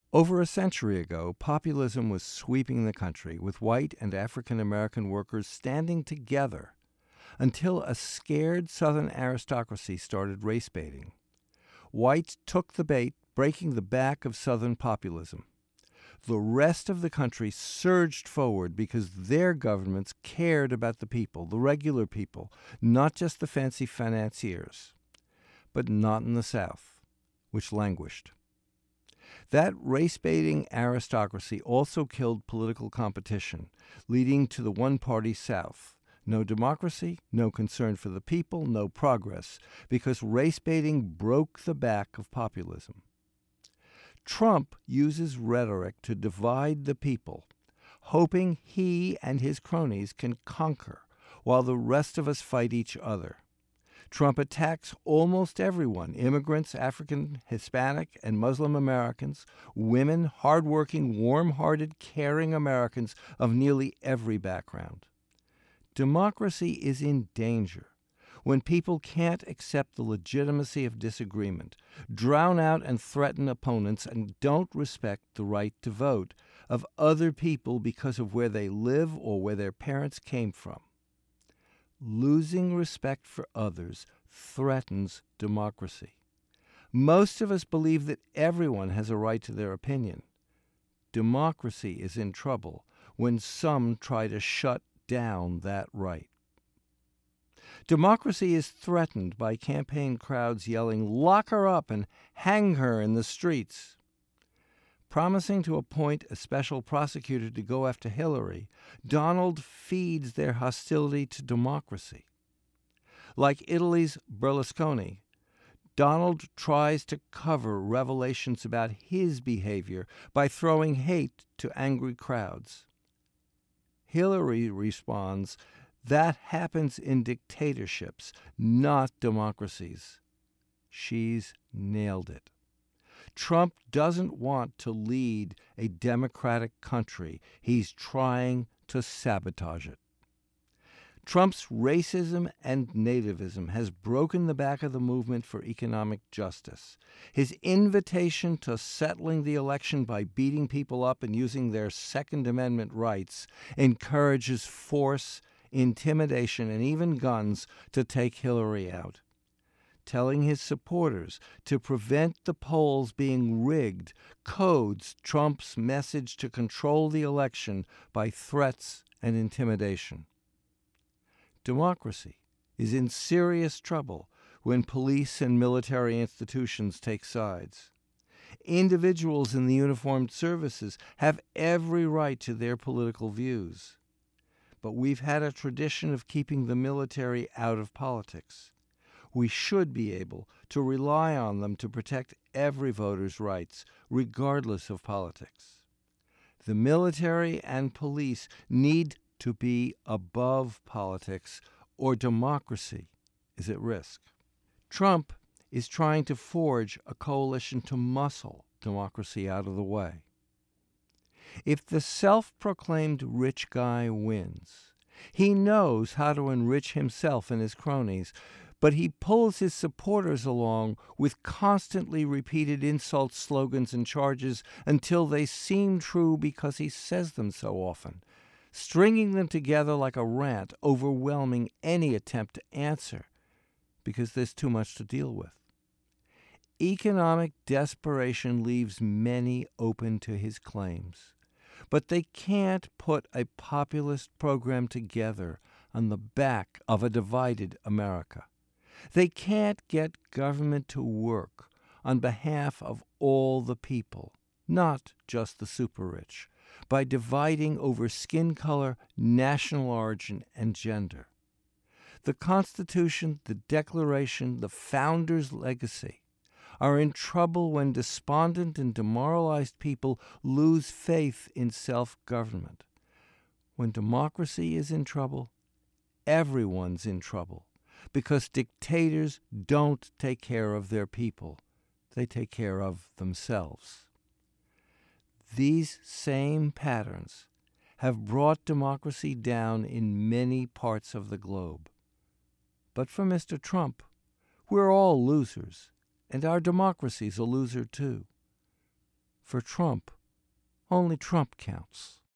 Over a century ago, populism was sweeping the country, with white and African American workers standing together until a scared Southern aristocracy started race baiting. Whites took the bait, breaking the back of Southern populism. The rest of the country surged forward because their governments cared about the people, the regular people, not just the fancy financiers. But not in the South, which languished. That race-baiting aristocracy also killed political competition, leading to the one-party South. No democracy, no concern for the people, no progress, because race-baiting broke the back of populism. Trump uses rhetoric to divide the people, hoping he and his cronies can conquer while the rest of us fight each other. Trump attacks almost everyone: immigrants, African, Hispanic, and Muslim Americans, women, hardworking, warm-hearted, caring Americans of nearly every background. Democracy is in danger when people can't accept the legitimacy of disagreement, drown out and threaten opponents, and don't respect the right to vote of other people because of where they live or where their parents came from. Losing respect for others threatens democracy. Most of us believe that everyone has a right to their opinion. Democracy is in trouble when some try to shut down that right. Democracy is threatened by campaign crowds yelling, "Lock her up and hang her in the streets." Promising to appoint a special prosecutor to go after Hillary, Donald feeds their hostility to democracy. Like Italy's Berlusconi, Donald tries to cover revelations about his behavior by throwing hate to angry crowds. Hillary responds, "That happens in dictatorships, not democracies." She's nailed it. Trump doesn't want to lead a democratic country. He's trying to sabotage it. Trump's racism and nativism has broken the back of the movement for economic justice. His invitation to settling the election by beating people up and using their Second Amendment rights encourages force, intimidation, and even guns to take Hillary out. Telling his supporters to prevent the polls being rigged codes Trump's message to control the election by threats and intimidation. Democracy is in serious trouble when police and military institutions take sides. Individuals in the uniformed services have every right to their political views. But we've had a tradition of keeping the military out of politics. We should be able to rely on them to protect every voter's rights, regardless of politics. The military and police need to be above politics, or democracy is at risk. Trump is trying to forge a coalition to muscle democracy out of the way. If the self-proclaimed rich guy wins, he knows how to enrich himself and his cronies, but he pulls his supporters along with constantly repeated insults, slogans, and charges until they seem true because he says them so often, stringing them together like a rant, overwhelming any attempt to answer because there's too much to deal with. Economic desperation leaves many open to his claims, but they can't put a populist program together on the back of a divided America. They can't get government to work on behalf of all the people, not just the super-rich, by dividing over skin color, national origin, and gender. The Constitution, the Declaration, the Founders' legacy are in trouble when despondent and demoralized people lose faith in self-government. When democracy is in trouble, everyone's in trouble, because dictators don't take care of their people. They take care of themselves. These same patterns have brought democracy down in many parts of the globe. But for Mr. Trump, we're all losers, and our democracy's a loser too. For Trump, only Trump counts.